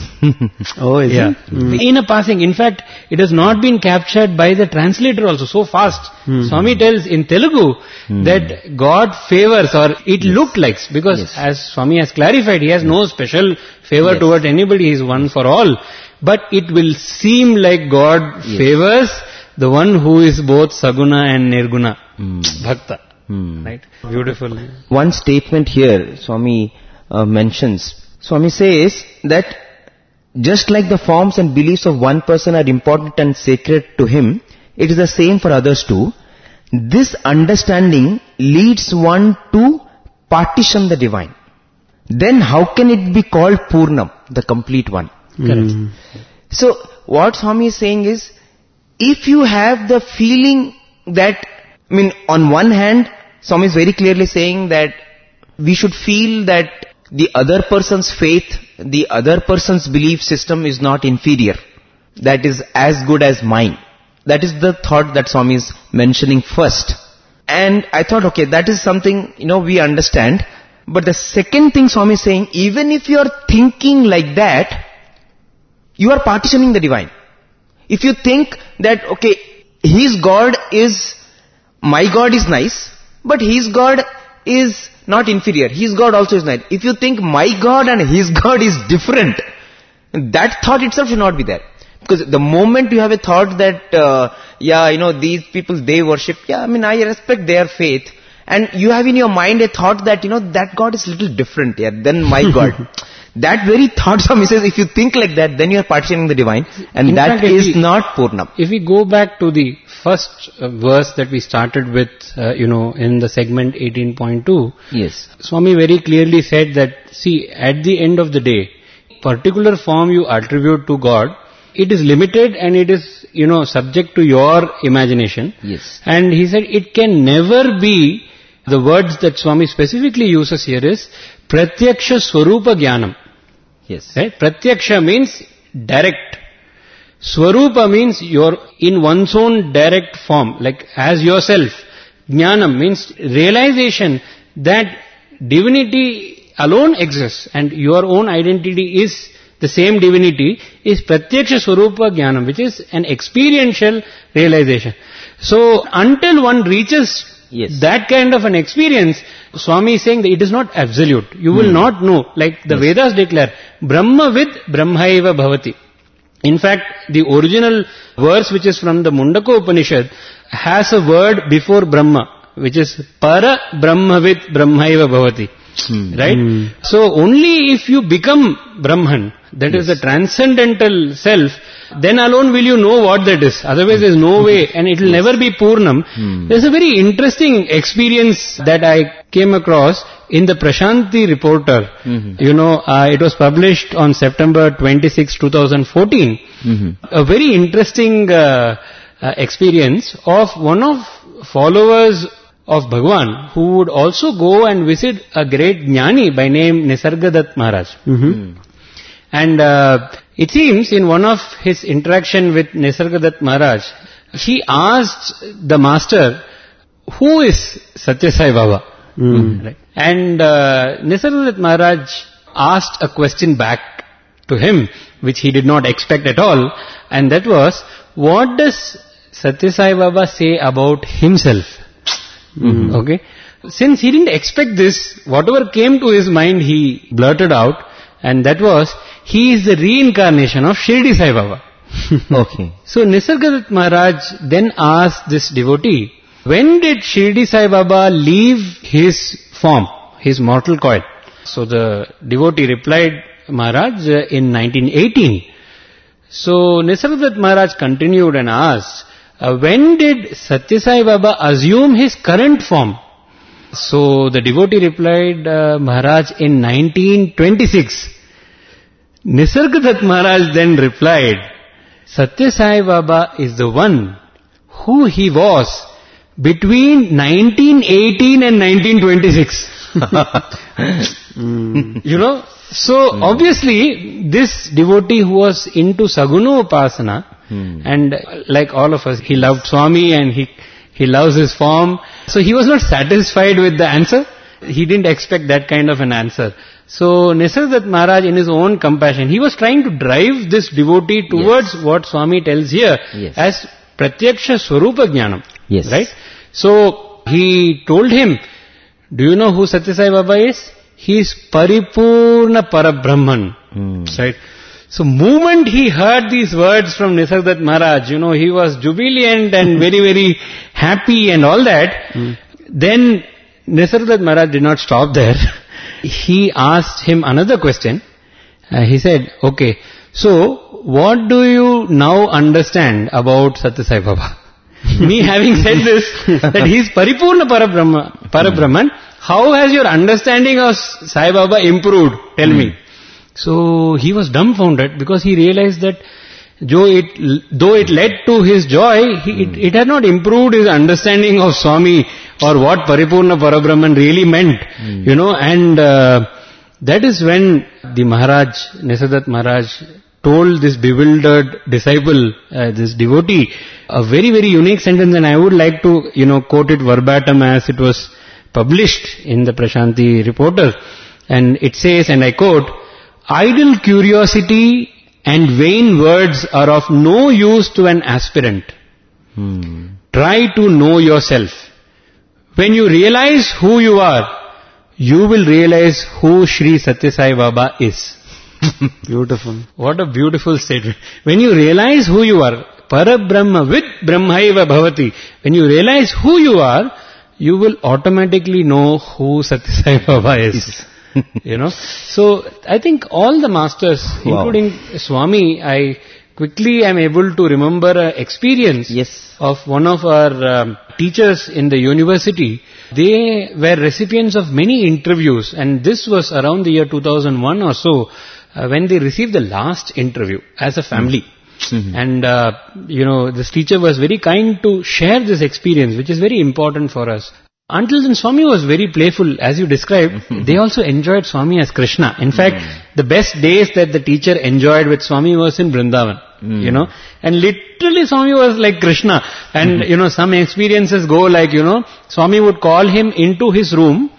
Oh, is it? In a passing. In fact, it has not been captured by the translator also so fast. Swami tells in Telugu that God favors, or it looked like, because as Swami has clarified, he has no special favor toward anybody, he is one for all. But it will seem like God favors the one who is both Saguna and Nirguna, Bhakta. Right? Beautiful. One statement here Swami mentions. Swami says that just like the forms and beliefs of one person are important and sacred to him, it is the same for others too. This understanding leads one to partition the divine. Then how can it be called Purnam, the complete one? Correct. So what Swami is saying is, if you have the feeling that, on one hand, Swami is very clearly saying that we should feel that the other person's faith, the other person's belief system is not inferior. That is as good as mine. That is the thought that Swami is mentioning first. And I thought, okay, that is something, we understand. But the second thing Swami is saying, even if you are thinking like that, you are partitioning the divine. If you think that, okay, his God is, my God is nice, but his God is not inferior. His God also is nice. If you think my God and his God is different, that thought itself should not be there. Because the moment you have a thought that, these people, they worship, I respect their faith. And you have in your mind a thought that, that God is little different than my God. That very thought, Swami says, if you think like that, then you are partitioning the divine. And that is not Purnam. If we go back to the first verse that we started with, in the segment 18.2. Yes. Swami very clearly said that, see, at the end of the day, particular form you attribute to God, it is limited and it is, subject to your imagination. Yes. And he said it can never be, the words that Swami specifically uses here is, Pratyaksha Swarupa Jnanam. Yes. Right? Pratyaksha means direct. Swarupa means you're in one's own direct form, like as yourself. Jnanam means realization that divinity alone exists and your own identity is the same divinity, is Pratyaksha Swarupa Jnanam, which is an experiential realization. So until one reaches Yes. That kind of an experience, Swami is saying that it is not absolute. You will not know. Like the Vedas declare, Brahmavid Brahmaiva Bhavati. In fact, the original verse which is from the Mundaka Upanishad has a word before Brahma, which is Para Brahmavid Brahmaiva Bhavati. Right? So only if you become Brahman, that is the transcendental self, then alone will you know what that is. Otherwise there is no way, and it will never be Purnam. There is a very interesting experience that I came across in the Prashanti Reporter. It was published on September 26, 2014. A very interesting experience of one of followers of Bhagwan who would also go and visit a great jnani by name Nisargadatta Maharaj. And it seems in one of his interaction with Nisargadatta Maharaj, he asked the master, who is Satya Sai Baba? Right? And Nisargadatta Maharaj asked a question back to him, which he did not expect at all, and that was, what does Satya Sai Baba say about himself? Okay. Since he didn't expect this, whatever came to his mind, he blurted out, and that was, he is the reincarnation of Shirdi Sai Baba. Okay. So Nisargadatta Maharaj then asked this devotee, when did Shirdi Sai Baba leave his form, his mortal coil? So the devotee replied, Maharaj, in 1918. So Nisargadatta Maharaj continued and asked, when did Satya Sai Baba assume his current form? So the devotee replied, Maharaj, in 1926. Nisargadatta Maharaj then replied, Satya Sai Baba is the one who he was between 1918 and 1926. So obviously this devotee who was into Saguna Upasana, and like all of us, he loved Swami and he loves his form. So he was not satisfied with the answer. He didn't expect that kind of an answer. So Nisargadatta Maharaj, in his own compassion, he was trying to drive this devotee towards what Swami tells here as Pratyaksha Swarupa Jnanam. Yes. Right? So he told him, do you know who Satya Sai Baba is? He is Paripurna Parabrahman. Right? So moment he heard these words from Nisargadatta Maharaj, he was jubilant and very, very happy and all that. Then Nisargadatta Maharaj did not stop there. He asked him another question. He said, okay, so what do you now understand about Satya Sai Baba? Me having said this, that he is Paripurna Parabrahman, how has your understanding of Sai Baba improved? Tell me. So he was dumbfounded because he realized that though it led to his joy, it had not improved his understanding of Swami or what Paripurna Parabrahman really meant, and that is when the Maharaj, Nisargadatta Maharaj, told this bewildered disciple, this devotee, a very, very unique sentence, and I would like to, quote it verbatim as it was published in the Prashanti Reporter. And it says, and I quote, idle curiosity and vain words are of no use to an aspirant. Try to know yourself. When you realize who you are, you will realize who Sri Satya Sai Baba is. Beautiful. What a beautiful statement. When you realize who you are, Parabrahma with Brahmaiva Bhavati, when you realize who you are, you will automatically know who Satya Sai Baba is. So I think all the masters, including Swami, I quickly am able to remember an experience of one of our teachers in the university. They were recipients of many interviews, and this was around the year 2001 or so, when they received the last interview as a family. And, this teacher was very kind to share this experience, which is very important for us. Until then, Swami was very playful, as you described. They also enjoyed Swami as Krishna. In fact, the best days that the teacher enjoyed with Swami was in Vrindavan, and literally Swami was like Krishna. And, some experiences go like, Swami would call him into his room,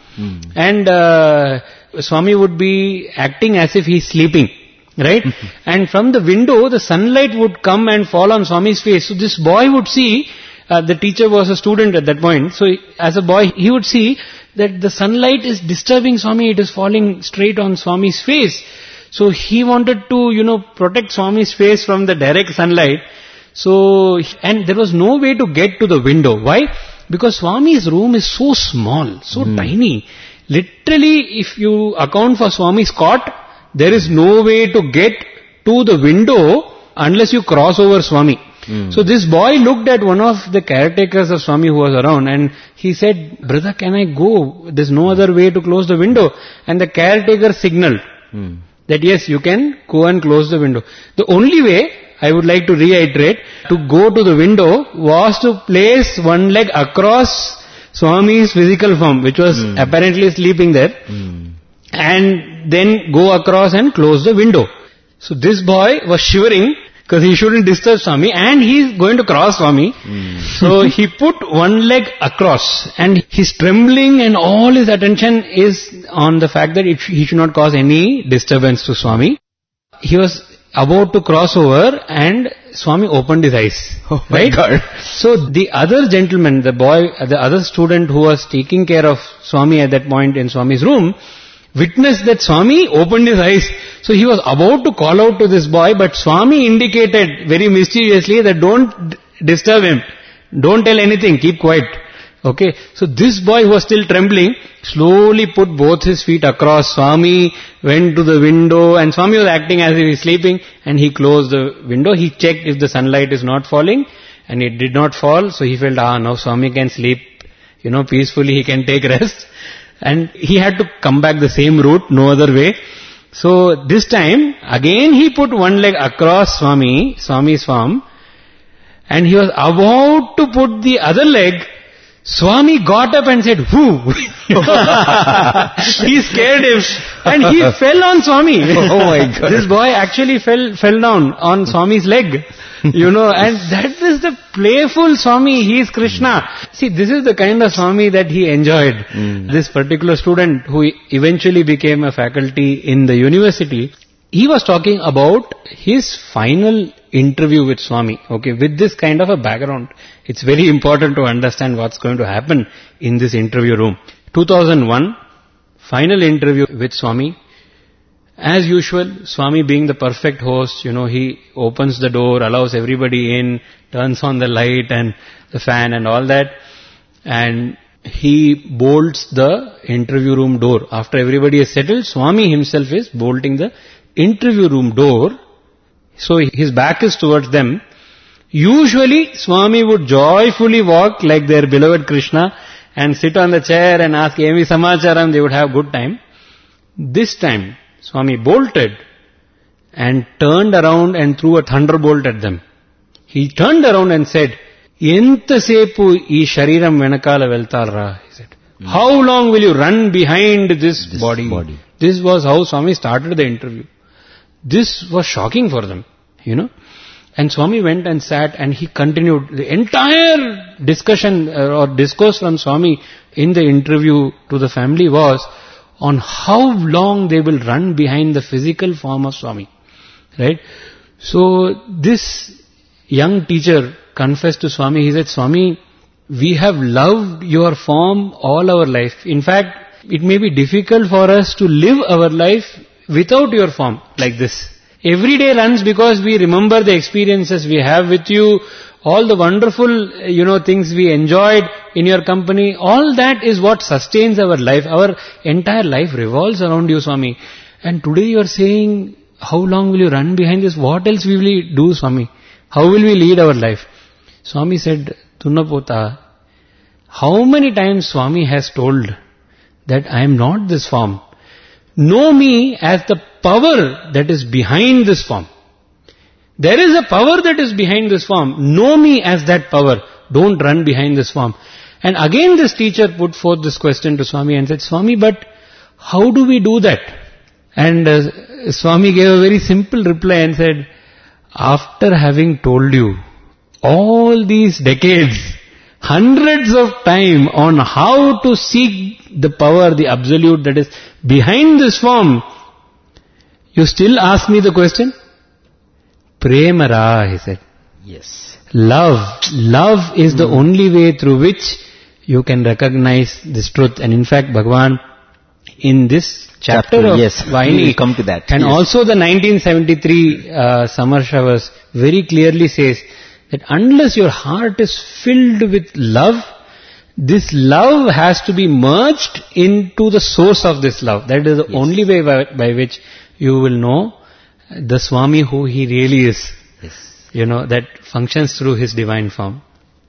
and Swami would be acting as if he's sleeping, right? And from the window, the sunlight would come and fall on Swami's face. So this boy would see the teacher was a student at that point. So as a boy, he would see that the sunlight is disturbing Swami. It is falling straight on Swami's face. So he wanted to, protect Swami's face from the direct sunlight. So, and there was no way to get to the window. Why? Because Swami's room is so small, so tiny. Literally, if you account for Swami's cot, there is no way to get to the window unless you cross over Swami. So this boy looked at one of the caretakers of Swami who was around and he said, "Brother, can I go? There's no other way to close the window." And the caretaker signaled that yes, you can go and close the window. The only way, I would like to reiterate, to go to the window was to place one leg across Swami's physical form, which was apparently sleeping there, and then go across and close the window. So this boy was shivering because he shouldn't disturb Swami and he's going to cross Swami. So he put one leg across and he's trembling and all his attention is on the fact that he should not cause any disturbance to Swami. He was about to cross over and Swami opened his eyes. Oh my God. So the other gentleman, the other student who was taking care of Swami at that point in Swami's room, witnessed that Swami opened his eyes. So he was about to call out to this boy, but Swami indicated very mysteriously that don't disturb him. Don't tell anything, keep quiet. Okay, so this boy who was still trembling, slowly put both his feet across. Swami went to the window and Swami was acting as if he is sleeping and he closed the window. He checked if the sunlight is not falling and it did not fall. So he felt, now Swami can sleep, peacefully, he can take rest. And he had to come back the same route, no other way. So this time, again he put one leg across Swami's form, and he was about to put the other leg. Swami got up and said, "Whoo!" He scared him, and he fell on Swami. Oh my God! This boy actually fell down on Swami's leg. And that is the playful Swami. He is Krishna. See, this is the kind of Swami that he enjoyed. This particular student who eventually became a faculty in the university, he was talking about his final interview with Swami. Okay, with this kind of a background, it's very important to understand what's going to happen in this interview room. 2001, final interview with Swami. As usual, Swami being the perfect host, he opens the door, allows everybody in, turns on the light and the fan and all that. And he bolts the interview room door. After everybody is settled, Swami himself is bolting the interview room door. So his back is towards them. Usually, Swami would joyfully walk like their beloved Krishna and sit on the chair and ask Emi Samacharam. They would have good time. This time, Swami bolted and turned around and threw a thunderbolt at them. He turned around and said, "Entasepu ee shariram venakala veltalra," he said. How long will you run behind this body? This was how Swami started the interview. This was shocking for them, And Swami went and sat and he continued. The entire discussion or discourse from Swami in the interview to the family was on how long they will run behind the physical form of Swami. Right? So this young teacher confessed to Swami, he said, "Swami, we have loved your form all our life. In fact, it may be difficult for us to live our life without your form like this. Every day runs because we remember the experiences we have with you, all the wonderful, things we enjoyed in your company. All that is what sustains our life. Our entire life revolves around you, Swami. And today you are saying, how long will you run behind this? What else will we do, Swami? How will we lead our life?" Swami said, "Tunnapota, how many times Swami has told that I am not this form. Know me as the power that is behind this form. There is a power that is behind this form. Know me as that power. Don't run behind this form." And again this teacher put forth this question to Swami and said, "Swami, but how do we do that?" And Swami gave a very simple reply and said, "After having told you all these decades, hundreds of time on how to seek the power, the absolute that is behind this form, you still ask me the question? Premara," he said. Yes. Love is the only way through which you can recognize this truth. And in fact, Bhagavan, in this chapter of Vahini, we'll come to that. And also the 1973 Summer Showers very clearly says that unless your heart is filled with love, this love has to be merged into the source of this love. That is the only way by which you will know the Swami who he really is. Yes. That functions through his divine form.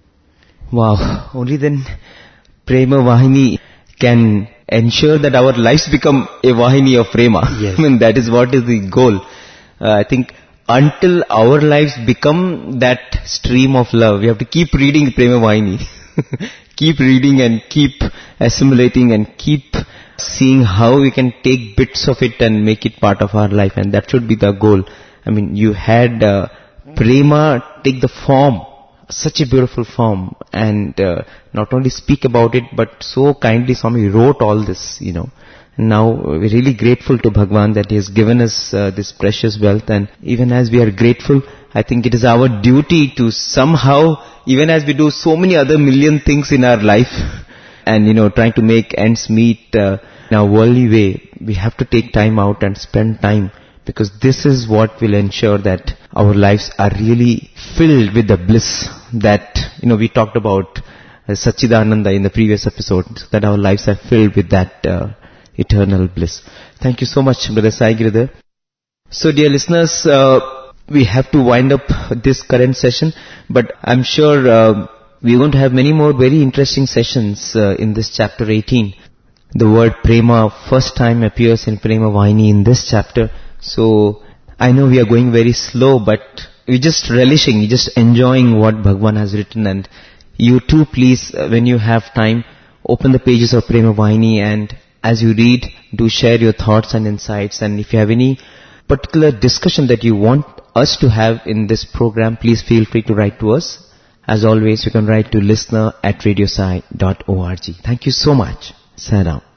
Wow. Only then Prema Vahini can ensure that our lives become a Vahini of Prema. Yes. I mean, that is what is the goal. I think until our lives become that stream of love, we have to keep reading Prema Vahini. Keep reading and keep assimilating and keep seeing how we can take bits of it and make it part of our life. And that should be the goal. I mean, you had Prema take the form, such a beautiful form, and not only speak about it, but so kindly Swami wrote all this, And now we're really grateful to Bhagwan that he has given us this precious wealth. And even as we are grateful, I think it is our duty to somehow, even as we do so many other million things in our life, and trying to make ends meet in a worldly way, we have to take time out and spend time, because this is what will ensure that our lives are really filled with the bliss that, we talked about Satchidananda in the previous episode, that our lives are filled with that eternal bliss. Thank you so much, Brother Sai Giridhar. So dear listeners, we have to wind up this current session, but I'm sure we're going to have many more very interesting sessions in this chapter 18. The word Prema first time appears in Prema Vahini in this chapter. So I know we are going very slow, but we're just relishing, just enjoying what Bhagwan has written. And you too, please, when you have time, open the pages of Prema Vahini, and as you read, do share your thoughts and insights. And if you have any particular discussion that you want us to have in this program, please feel free to write to us. As always, you can write to listener@radiosai.org. Thank you so much. Saram.